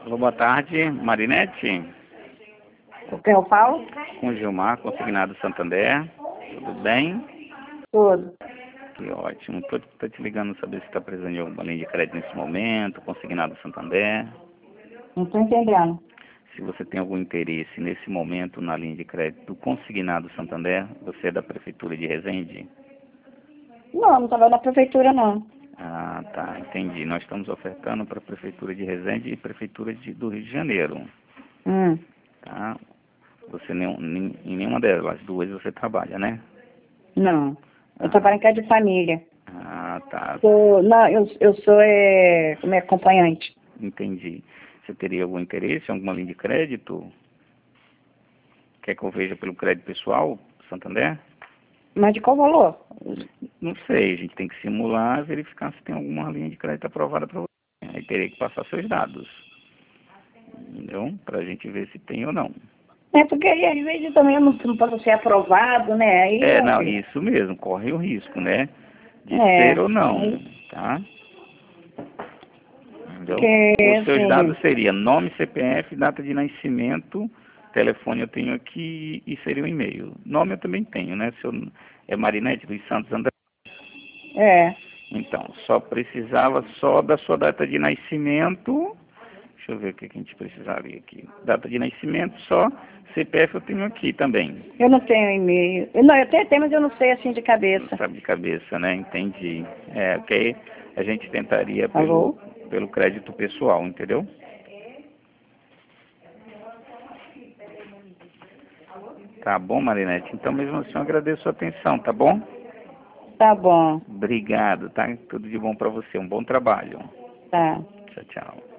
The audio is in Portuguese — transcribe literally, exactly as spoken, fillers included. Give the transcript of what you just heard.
Alô, boa tarde, Marinete. Com quem eu falo? Com o Gilmar, consignado Santander. Tudo bem? Tudo. Que ótimo. Tô, tô te ligando saber se está precisando de alguma linha de crédito nesse momento, consignado Santander. Não estou entendendo. Se você tem algum interesse nesse momento na linha de crédito consignado Santander, você é da Prefeitura de Resende? Não, não trabalho na prefeitura, não. Ah, tá, entendi. Nós estamos ofertando para a Prefeitura de Resende e Prefeitura de, do Rio de Janeiro. Hum. Tá? Você nenhum, nem, em nenhuma delas duas você trabalha, né? Não. Eu Ah, trabalho em casa de família. ah, tá. Sou, não, eu, eu sou é, como é, acompanhante. Entendi. Você teria algum interesse em alguma linha de crédito? Quer que eu veja pelo crédito pessoal, Santander? Mas de qual valor? Não sei, a gente tem que simular, verificar se tem alguma linha de crédito aprovada para você. Aí teria que passar seus dados, entendeu? Para a gente ver se tem ou não. É porque aí, às vezes também eu não, não posso ser aprovado, né? Aí, É, não, é, isso mesmo, corre o risco, né? De é, ser ou não, aí, tá? Entendeu? porque Os seus dados assim, seriam nome, C P F, data de nascimento, telefone eu tenho aqui e seria o e-mail. Nome eu também tenho, né? Seu, é Marinete dos Santos André. é, Então, só precisava só da sua data de nascimento. Deixa eu ver o que a gente precisaria aqui. Data de nascimento só, C P F eu tenho aqui também. eu não tenho e-mail. Eu- Não, eu tenho, tenho, mas eu não sei assim de Não cabeça. sabe de cabeça, né? Entendi. É, ok. A gente tentaria pelo, Alô? pelo crédito pessoal, entendeu? Tá bom, Marinete? Então, mesmo assim, eu agradeço a atenção, tá bom? Tá bom, Obrigado, tá? Tudo de bom para você. Um bom trabalho. tá. Tchau, tchau.